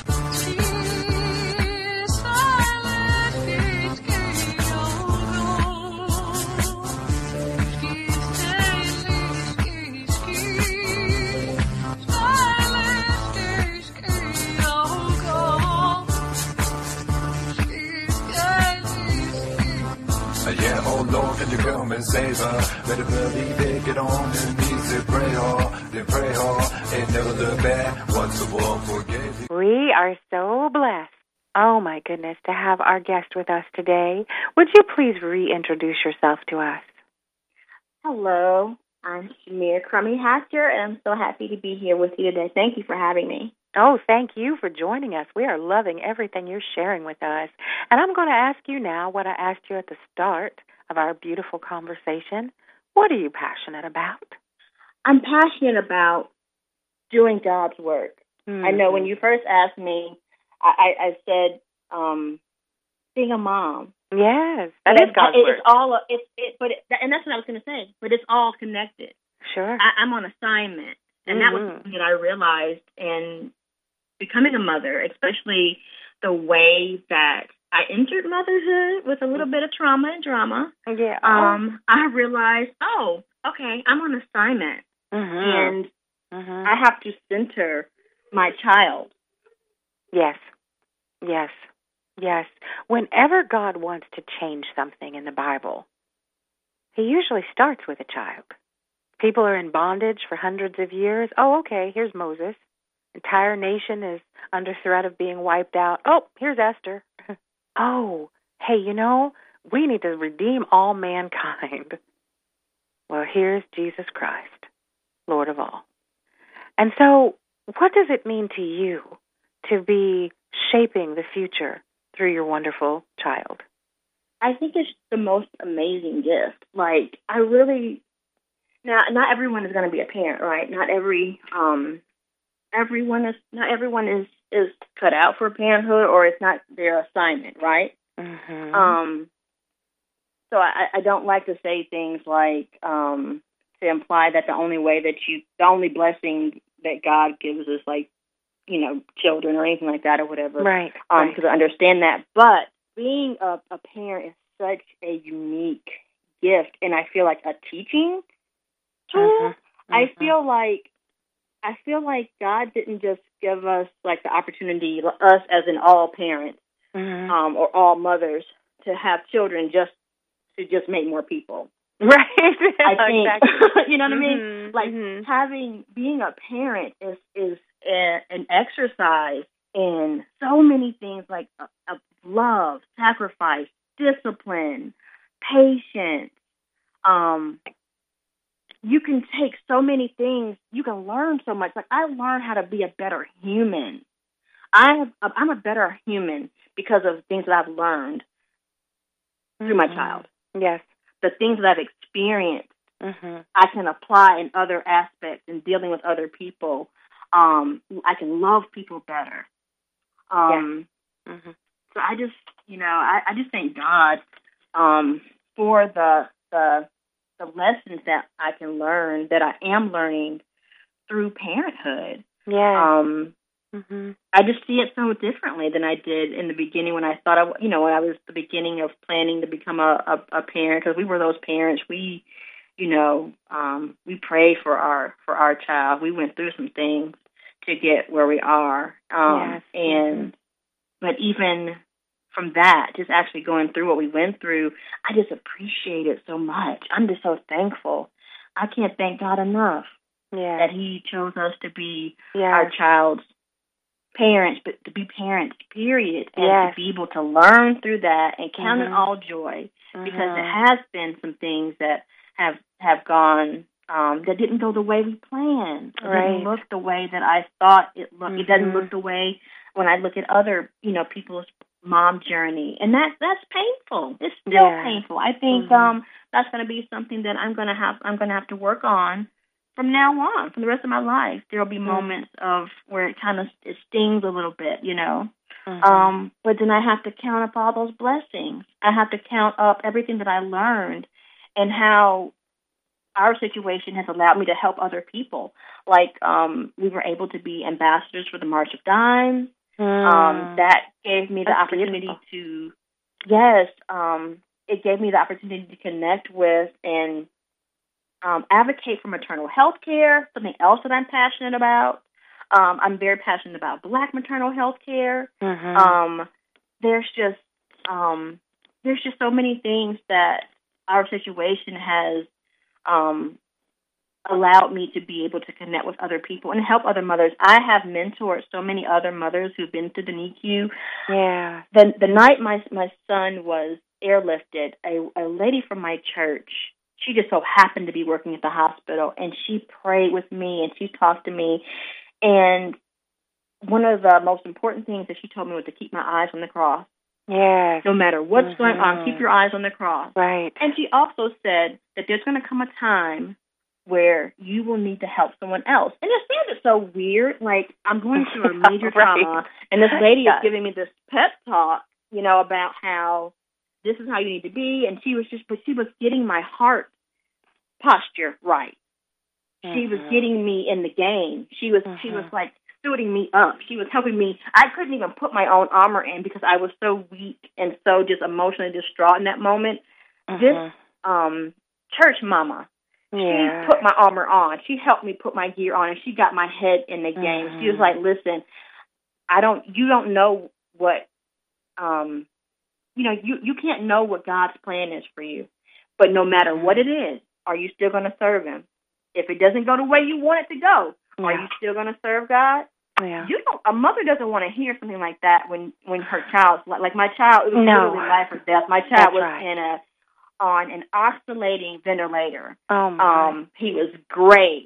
Yeah, oh Lord, can you come and save her? Better believe it, get on your knees and pray hard, then pray hard, and never look back once the world forgave you. We are so blessed Oh, my goodness, to have our guest with us today. Would you please reintroduce yourself to us? Hello, I'm Shamir Crummy Hatcher, and I'm so happy to be here with you today. Thank you for having me. Oh, thank you for joining us. We are loving everything you're sharing with us. And I'm going to ask you now what I asked you at the start of our beautiful conversation. What are you passionate about? I'm passionate about doing God's work. Mm-hmm. I know when you first asked me, I, I said, um, being a mom. Yes, that and is God's it, work. It's all, it's, it, but it, and that's what I was going to say. But it's all connected. Sure, I, I'm on assignment, and mm-hmm. that was something that I realized in becoming a mother, especially the way that I entered motherhood with a little bit of trauma and drama. Yeah. Um, I realized, oh, okay, I'm on assignment, mm-hmm. and mm-hmm. I have to center my child. Yes, yes, yes. Whenever God wants to change something in the Bible, He usually starts with a child. People are in bondage for hundreds of years. Oh, okay, here's Moses. Entire nation is under threat of being wiped out. Oh, here's Esther. Oh, hey, you know, we need to redeem all mankind. Well, here's Jesus Christ, Lord of all. And so, what does it mean to you to be shaping the future through your wonderful child? I think it's the most amazing gift. Like, I really, now, not everyone is going to be a parent, right? Not every, um, everyone is, not everyone is, is cut out for parenthood, or it's not their assignment, right? Mm-hmm. Um, so I, I don't like to say things like, um, to imply that the only way that you, the only blessing that God gives is like, you know, children or anything like that or whatever. Right. Um, right. Because I understand that. But being a, a parent is such a unique gift, and I feel like a teaching tool. Mm-hmm. Mm-hmm. I feel like I feel like God didn't just give us like the opportunity, us as in all parents, mm-hmm. um, or all mothers, to have children just to just make more people. Right. I think exactly. you know what mm-hmm. I mean. Like mm-hmm. having being a parent is is a, an exercise in so many things, like a, a love, sacrifice, discipline, patience. Um, you can take so many things. You can learn so much. Like I learned how to be a better human. I have, I'm a better human because of things that I've learned through mm-hmm. my child. Yes. The things that I've experienced, mm-hmm. I can apply in other aspects in dealing with other people. Um, I can love people better. Um, yeah. mm-hmm. So I just, you know, I, I just thank God um, for the the the lessons that I can learn, that I am learning through parenthood. Yeah. Um, mm-hmm. I just see it so differently than I did in the beginning when I thought, I, you know, when I was the beginning of planning to become a, a, a parent, because we were those parents. We, you know, um, we prayed for our for our child. We went through some things to get where we are. Um, yes. And mm-hmm. but even from that, just actually going through what we went through, I just appreciate it so much. I'm just so thankful. I can't thank God enough yeah. that He chose us to be yes. our child's parents, but to be parents, period, and yes. to be able to learn through that and count mm-hmm. it all joy, mm-hmm. because it has been some things that have have gone um, that didn't go the way we planned. It right. didn't look the way that I thought it looked. Mm-hmm. It doesn't look the way when I look at other, you know, people's mom journey, and that that's painful. It's still yeah. painful. I think mm-hmm. um, that's going to be something that I'm going to have. I'm going to have to work on from now on, from the rest of my life. There'll be mm-hmm. moments of where it kind of it stings a little bit, you know. Mm-hmm. Um, but then I have to count up all those blessings. I have to count up everything that I learned and how our situation has allowed me to help other people. Like um, we were able to be ambassadors for the March of Dimes. Mm. Um, that gave me the That's opportunity beautiful. to, yes, um, it gave me the opportunity to connect with and um, advocate for maternal health care, something else that I'm passionate about. Um, I'm very passionate about Black maternal health care. Mm-hmm. Um, there's just um, there's just so many things that our situation has um, allowed me to be able to connect with other people and help other mothers. I have mentored so many other mothers who've been through the N I C U. Yeah. The the night my my son was airlifted, a, a lady from my church, she just so happened to be working at the hospital, and she prayed with me and she talked to me. And one of the most important things that she told me was to keep my eyes on the cross. Yes. No matter what's mm-hmm. going on, keep your eyes on the cross. Right. And she also said that there's going to come a time where you will need to help someone else. And it sounded so weird. Like, I'm going through a major right. trauma, and this lady yes. is giving me this pep talk, you know, about how this is how you need to be. And she was just, but she was getting my heart posture right. Mm-hmm. She was getting me in the game. She was, mm-hmm. she was like, suiting me up. She was helping me. I couldn't even put my own armor in because I was so weak and so just emotionally distraught in that moment. Mm-hmm. This um, church mama, yeah. she put my armor on. She helped me put my gear on, and she got my head in the game. Mm-hmm. She was like, listen, I don't, you don't know what, um, you know, you, you can't know what God's plan is for you. But no matter mm-hmm. what it is, are you still going to serve him? If it doesn't go the way you want it to go, yeah. are you still going to serve God? Yeah. You don't. A mother doesn't want to hear something like that when, when her child's like, like my child. It was no. literally life or death. My child That's was right. in a on an oscillating ventilator. Oh my. Um, he was gray.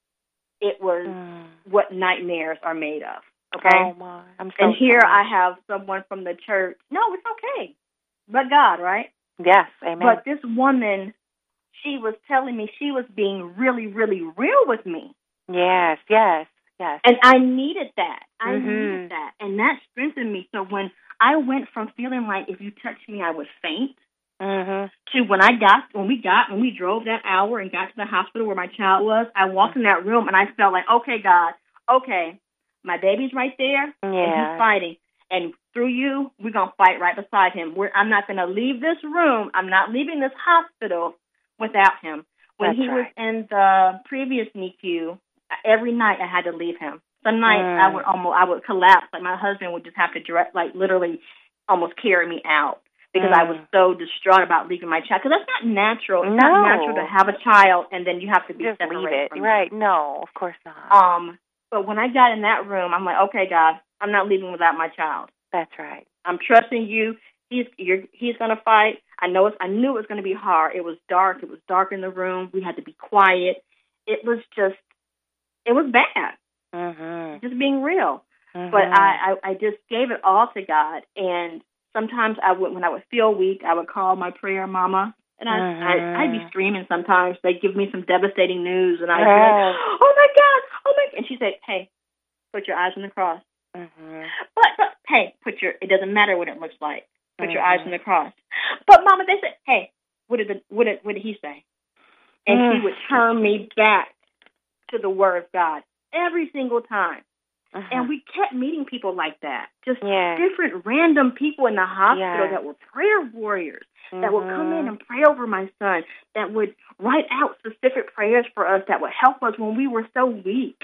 It was mm. what nightmares are made of. Okay. Oh my. I'm so and here sorry. I have someone from the church. No, it's okay. But God, right? Yes. Amen. But this woman, she was telling me she was being really, really real with me. Yes. Yes. Yes. And I needed that. I mm-hmm. needed that. And that strengthened me. So when I went from feeling like if you touched me, I would faint, mm-hmm. to when I got, when we got, when we drove that hour and got to the hospital where my child was, I walked in that room and I felt like, okay, God, okay, my baby's right there yeah. and he's fighting. And through you, we're going to fight right beside him. We're, I'm not going to leave this room. I'm not leaving this hospital without him. When That's he right. was in the previous N I C U, every night I had to leave him. Some nights mm. I would almost I would collapse. Like my husband would just have to direct, like literally almost carry me out because mm. I was so distraught about leaving my child. Because that's not natural. It's no. not natural to have a child and then you have to be just separated leave it. from Right? them. No, of course not. Um, but when I got in that room, I'm like, okay, God, I'm not leaving without my child. That's right. I'm trusting you. He's you're, he's going to fight. I know it's, I knew it was going to be hard. It was dark. It was dark in the room. We had to be quiet. It was just. It was bad, mm-hmm. just being real. Mm-hmm. But I, I, I just gave it all to God. And sometimes I would, when I would feel weak, I would call my prayer mama, and I, mm-hmm. I, I'd be screaming sometimes. They'd give me some devastating news, and I'd yes. be like, oh, my God, oh, my God. And she'd say, hey, put your eyes on the cross. Mm-hmm. But, but, hey, put your, it doesn't matter what it looks like. Put mm-hmm. your eyes on the cross. But, Mama, they said, hey, what did, the, what did, what did he say? And mm-hmm. he would turn me back to the Word of God every single time. Uh-huh. And we kept meeting people like that, just yeah. different random people in the hospital yeah. that were prayer warriors, mm-hmm. that would come in and pray over my son, that would write out specific prayers for us that would help us when we were so weak.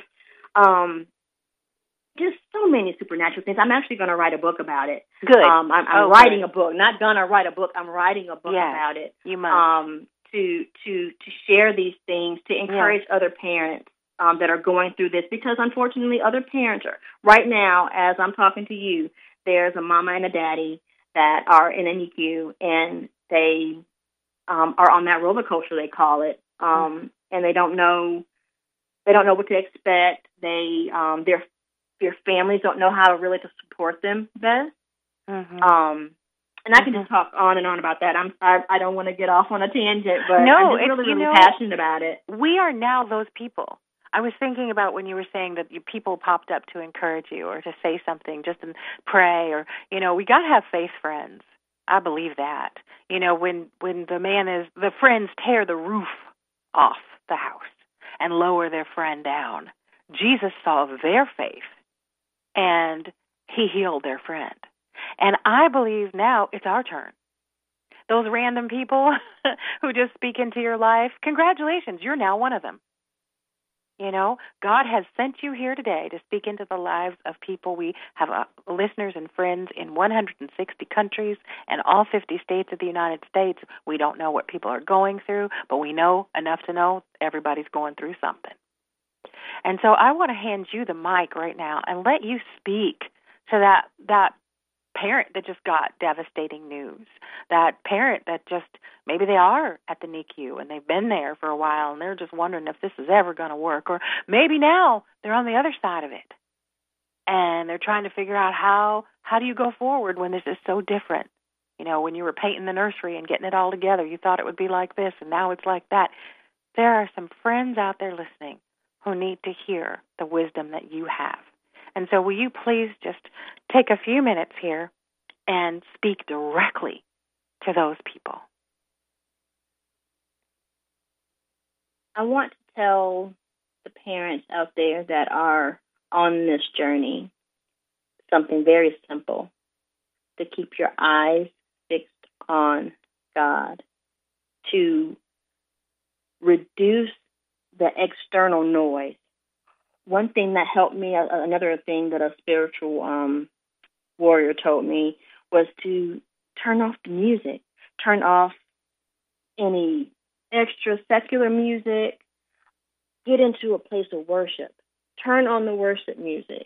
Um, just so many supernatural things. I'm actually going to write a book about it. Good. Um, I'm, I'm oh, writing good. a book, not going to write a book. I'm writing a book yes. about it. You must. Um, to to to share these things, to encourage yeah. other parents um, that are going through this, because unfortunately other parents are, right now, as I'm talking to you, there's a mama and a daddy that are in an N I C U, and they um, are on that roller coaster, they call it, um, mm-hmm. and they don't know they don't know what to expect. They um, their their families don't know how to really to support them best. Mm-hmm. Um, And I can mm-hmm. just talk on and on about that. I'm I, I don't want to get off on a tangent, but no, I'm just really, you really know, passionate about it. We are now those people. I was thinking about when you were saying that you, people popped up to encourage you or to say something, just to pray, or, you know, we got to have faith friends. I believe that. You know, when, when the man is, the friends tear the roof off the house and lower their friend down, Jesus saw their faith and he healed their friend. And I believe now it's our turn. Those random people who just speak into your life, congratulations, you're now one of them. You know, God has sent you here today to speak into the lives of people. We have uh, listeners and friends in one hundred sixty countries and all fifty states of the United States. We don't know what people are going through, but we know enough to know everybody's going through something. And so I want to hand you the mic right now and let you speak to that that parent that just got devastating news, that parent that just, maybe they are at the N I C U and they've been there for a while and they're just wondering if this is ever going to work, or maybe now they're on the other side of it and they're trying to figure out how, how do you go forward when this is so different? You know, when you were painting the nursery and getting it all together, you thought it would be like this and now it's like that. There are some friends out there listening who need to hear the wisdom that you have. And so will you please just take a few minutes here and speak directly to those people? I want to tell the parents out there that are on this journey something very simple: to keep your eyes fixed on God, to reduce the external noise. One thing that helped me, another thing that a spiritual um, warrior told me, was to turn off the music, turn off any extra secular music, get into a place of worship, turn on the worship music.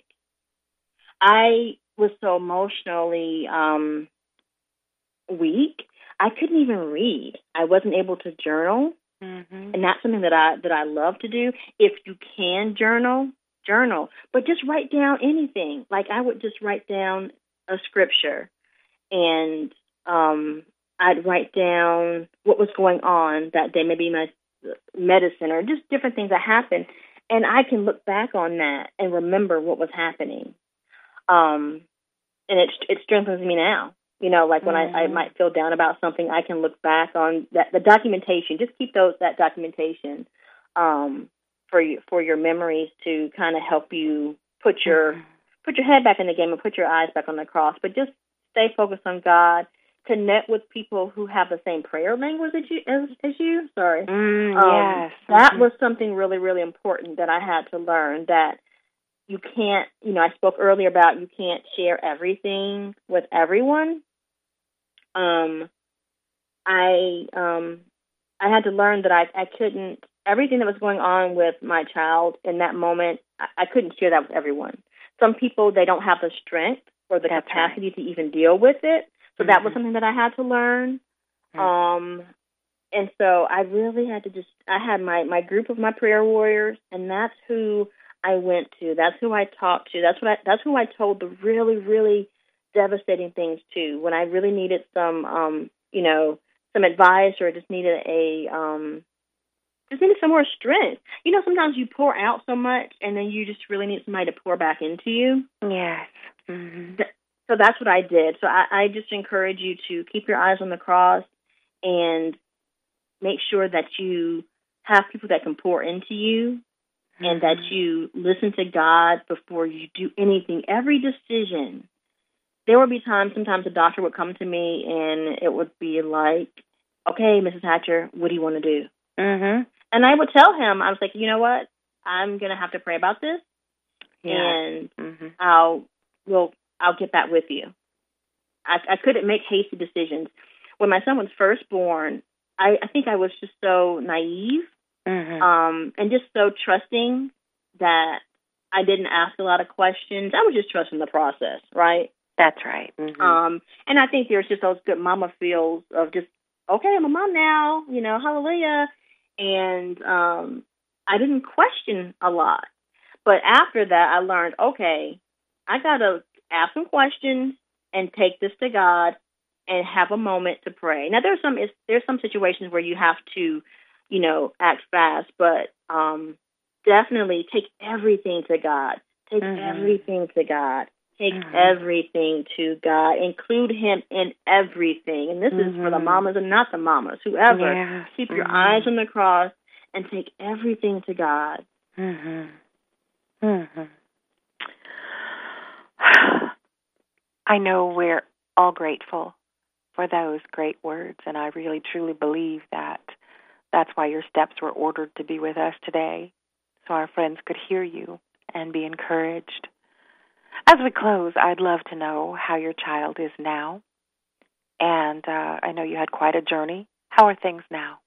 I was so emotionally um, weak, I couldn't even read. I wasn't able to journal. Mm-hmm. And that's something that I that I love to do. If you can journal, journal. But just write down anything. Like I would just write down a scripture, and um, I'd write down what was going on that day, maybe my medicine or just different things that happened. And I can look back on that and remember what was happening. Um, and it it strengthens me now. You know, like when mm-hmm. I, I might feel down about something, I can look back on that, the documentation. Just keep those that documentation um, for you, for your memories to kind of help you put your mm-hmm. put your head back in the game and put your eyes back on the cross. But just stay focused on God. Connect with people who have the same prayer language as you. As, as you. Sorry, mm, um, yes, that mm-hmm. was something really, really important that I had to learn. That you can't. You know, I spoke earlier about you can't share everything with everyone. Um, I um, I had to learn that I, I couldn't, everything that was going on with my child in that moment, I, I couldn't share that with everyone. Some people, they don't have the strength or the That's capacity right. to even deal with it. So mm-hmm. that was something that I had to learn. Mm-hmm. Um, and so I really had to just, I had my, my group of my prayer warriors, and that's who I went to. That's who I talked to. That's what I, that's who I told the really, really devastating things to when I really needed some, um, you know, some advice, or just needed a, um, just needed some more strength. You know, sometimes you pour out so much, and then you just really need somebody to pour back into you. Yes. Mm-hmm. So that's what I did. So I, I just encourage you to keep your eyes on the cross and make sure that you have people that can pour into you, mm-hmm. and that you listen to God before you do anything. Every decision. There would be times, sometimes a doctor would come to me and it would be like, okay, Missus Hatcher, what do you want to do? Mm-hmm. And I would tell him, I was like, you know what? I'm going to have to pray about this, yeah. and mm-hmm. I'll, we'll, I'll get back with you. I, I couldn't make hasty decisions. When my son was first born, I, I think I was just so naive, mm-hmm. um, and just so trusting that I didn't ask a lot of questions. I was just trusting the process, right? That's right. Mm-hmm. Um, and I think there's just those good mama feels of just, okay, I'm a mom now, you know, hallelujah. And um, I didn't question a lot. But after that, I learned, okay, I got to ask some questions and take this to God and have a moment to pray. Now, there's some there's some situations where you have to, you know, act fast, but um, definitely take everything to God. Take mm-hmm. everything to God. Take mm-hmm. everything to God. Include Him in everything. And this mm-hmm. is for the mamas and not the mamas, whoever. Yes. Keep mm-hmm. your eyes on the cross and take everything to God. Mm-hmm. Mm-hmm. I know we're all grateful for those great words, and I really, truly believe that that's why your steps were ordered to be with us today. so our friends could hear you and be encouraged. As we close, I'd love to know how your child is now. And uh, I know you had quite a journey. How are things now?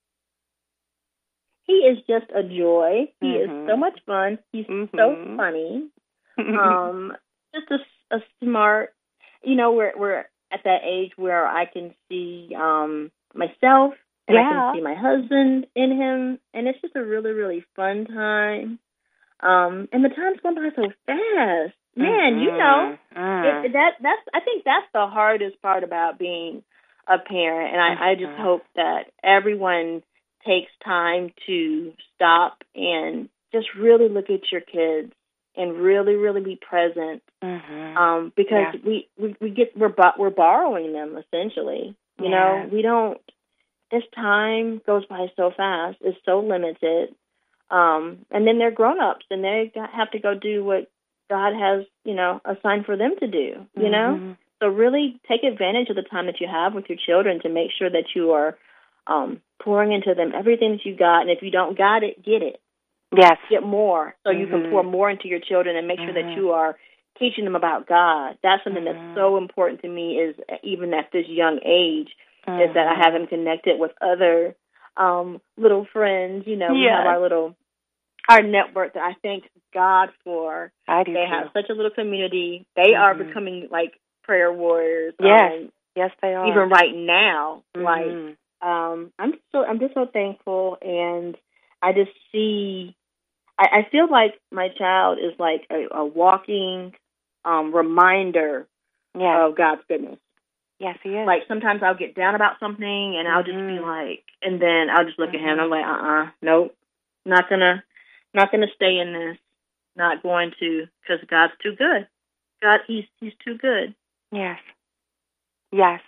He is just a joy. He mm-hmm. is so much fun. He's mm-hmm. so funny. um, just a, a smart, you know, we're, we're at that age where I can see um, myself and yeah. I can see my husband in him. And it's just a really, really fun time. Um, and the time's gone by so fast. Man, mm-hmm. you know, mm. it, that that's. I think that's the hardest part about being a parent. And I, mm-hmm. I just hope that everyone takes time to stop and just really look at your kids and really, really be present. Mm-hmm. Um, because yeah. we, we, we get we're we're borrowing them essentially. You yeah. know, we don't. This time goes by so fast. It's so limited. Um, and then they're grown-ups, and they have to go do what God has, you know, assigned for them to do, you mm-hmm. know? So really take advantage of the time that you have with your children to make sure that you are um, pouring into them everything that you got. And if you don't got it, get it. Yes. Get more so mm-hmm. you can pour more into your children and make mm-hmm. sure that you are teaching them about God. That's something mm-hmm. that's so important to me is even at this young age mm-hmm. is that I have them connected with other um, little friends. You know, we yes. have our little our network that I thank God for. I do They too. have such a little community. They mm-hmm. are becoming like prayer warriors. Yes, um, yes, they are. Even right now, mm-hmm. like um, I'm so I'm just so thankful, and I just see. I, I feel like my child is like a, a walking um, reminder yes. of God's goodness. Yes, he is. Like sometimes I'll get down about something, and mm-hmm. I'll just be like, and then I'll just look mm-hmm. at him, and I'm like, uh, uh nope, not gonna. Not going to stay in this. Not going to, because God's too good. God, he's he's too good. Yes. Yes.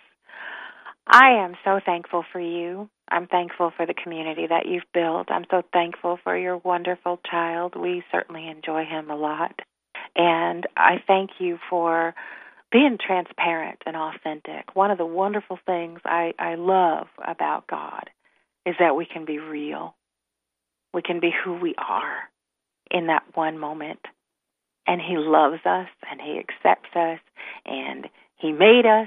I am so thankful for you. I'm thankful for the community that you've built. I'm so thankful for your wonderful child. We certainly enjoy him a lot. And I thank you for being transparent and authentic. One of the wonderful things I, I love about God is that we can be real. We can be who we are in that one moment. And he loves us, and he accepts us, and he made us,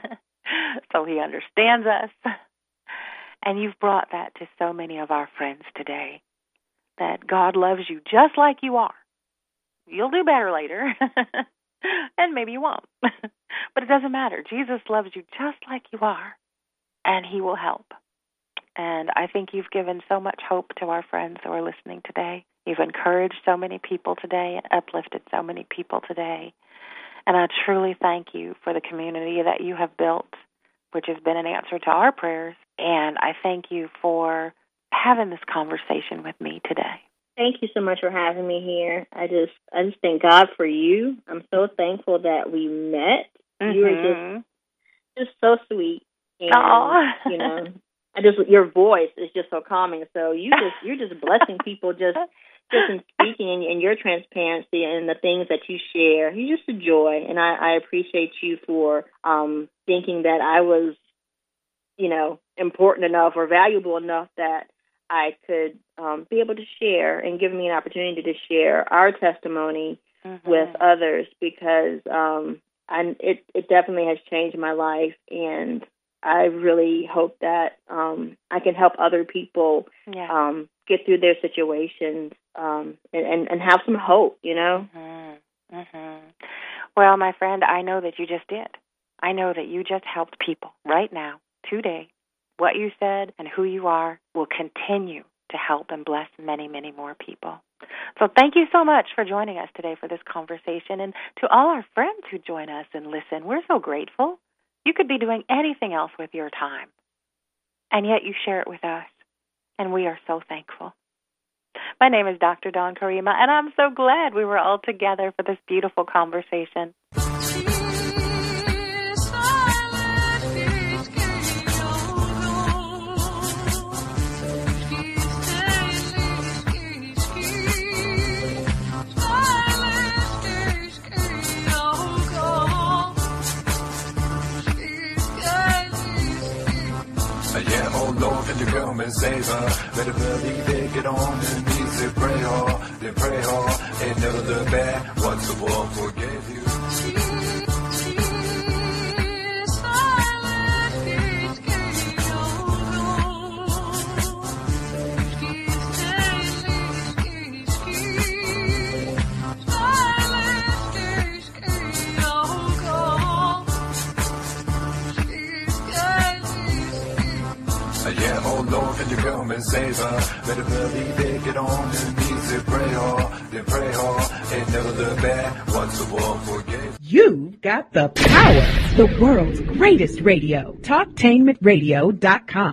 so he understands us. And you've brought that to so many of our friends today, that God loves you just like you are. You'll do better later, and maybe you won't. But it doesn't matter. Jesus loves you just like you are, and he will help. And I think you've given so much hope to our friends who are listening today. You've encouraged so many people today and uplifted so many people today. And I truly thank you for the community that you have built, which has been an answer to our prayers. And I thank you for having this conversation with me today. Thank you so much for having me here. I just I just thank God for you. I'm so thankful that we met. Mm-hmm. You were just just so sweet. And, Aww. you know, I just your voice is just so calming. So you just you're just blessing people just just in speaking and your transparency and the things that you share. You're just a joy, and I, I appreciate you for um, thinking that I was, you know, important enough or valuable enough that I could um, be able to share and give me an opportunity to share our testimony mm-hmm. with others, because um, I, it it definitely has changed my life, and I really hope that um, I can help other people yeah. um, get through their situations um, and, and, and have some hope, you know? Mm-hmm. Mm-hmm. Well, my friend, I know that you just did. I know that you just helped people right now, today. What you said and who you are will continue to help and bless many, many more people. So thank you so much for joining us today for this conversation. And to all our friends who join us and listen, we're so grateful. You could be doing anything else with your time, and yet you share it with us, and we are so thankful. My name is Doctor Dawn Karima, and I'm so glad we were all together for this beautiful conversation. Yeah, oh Lord, can you come and save her? Better believe it, get on your knees and pray hard, then pray hard, and never look back. Once the world forgave you. Yeah, oh Lord, can you come and save her? Better believe it, get on your knees and pray hard, then pray hard, and never look back. Once the world forgave you. You've got the power, the world's greatest radio, talk tainment radio dot com.